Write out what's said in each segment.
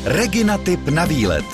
Regina tip na výlet.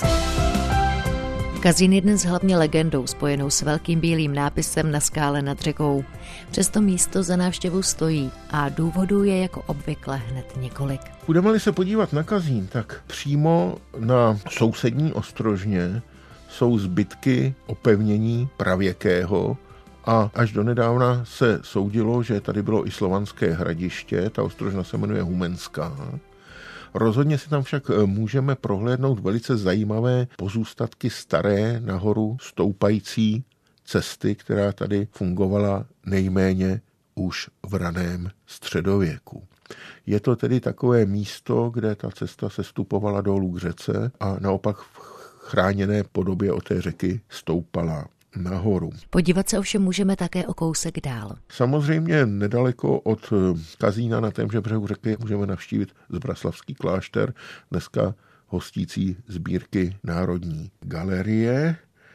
Kazín je dnes hlavně legendou spojenou s velkým bílým nápisem na skále nad řekou. Přesto místo za návštěvu stojí a důvodů je jako obvykle hned několik. Budeme-li se podívat na Kazín, tak přímo na sousední ostrožně jsou zbytky opevnění pravěkého a až donedávna se soudilo, že tady bylo i slovanské hradiště, ta ostrožna se jmenuje Humenská. Rozhodně si tam však můžeme prohlédnout velice zajímavé pozůstatky staré nahoru stoupající cesty, která tady fungovala nejméně už v raném středověku. Je to tedy takové místo, kde ta cesta se stupovala dolů k řece a naopak v chráněné podobě od té řeky stoupala nahoru. Podívat se ovšem můžeme také o kousek dál. Samozřejmě nedaleko od Kazína na témže břehu řeky můžeme navštívit Zbraslavský klášter, dneska hostící sbírky Národní galerie.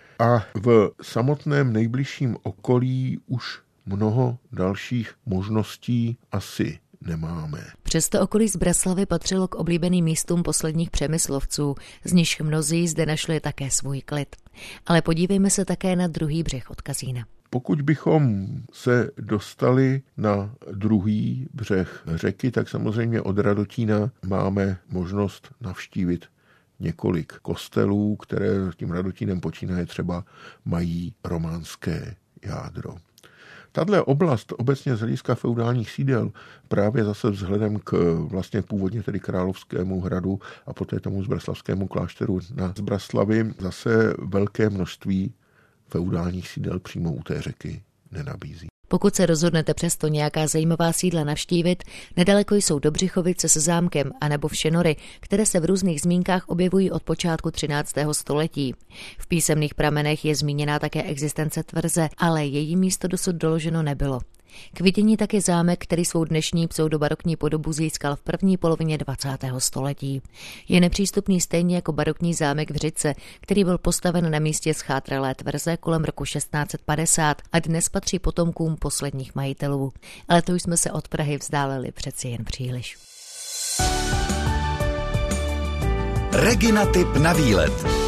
A v samotném nejbližším okolí už mnoho dalších možností asi nemáme. Přesto okolí Zbraslavy patřilo k oblíbeným místům posledních přemyslovců, z nichž mnozí zde našli také svůj klid. Ale podívejme se také na druhý břeh od Kazína. Pokud bychom se dostali na druhý břeh řeky, tak samozřejmě od Radotína máme možnost navštívit několik kostelů, které tím Radotínem počínaje třeba mají románské jádro. Tahle oblast obecně z hlediska feudálních sídel právě zase vzhledem k vlastně původně tedy Královskému hradu a poté tomu Zbraslavskému klášteru na Zbraslavi zase velké množství feudálních sídel přímo u té řeky nenabízí. Pokud se rozhodnete přesto nějaká zajímavá sídla navštívit, nedaleko jsou Dobřichovice se zámkem anebo Všenory, které se v různých zmínkách objevují od počátku 13. století. V písemných pramenech je zmíněná také existence tvrze, ale její místo dosud doloženo nebylo. K vidění tak je zámek, který svou dnešní pseudobarokní podobu získal v první polovině 20. století. Je nepřístupný stejně jako barokní zámek v Řitce, který byl postaven na místě schátralé tvrze kolem roku 1650 a dnes patří potomkům posledních majitelů. Ale to jsme se od Prahy vzdáleli přeci jen příliš. Regina tip na výlet.